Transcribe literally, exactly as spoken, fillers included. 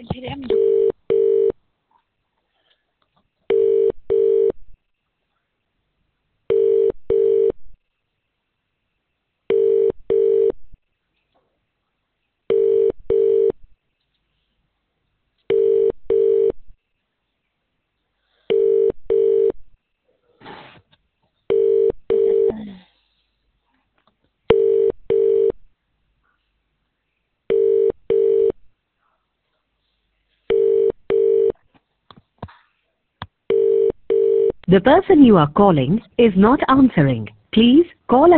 The person you are calling is not answering. Please call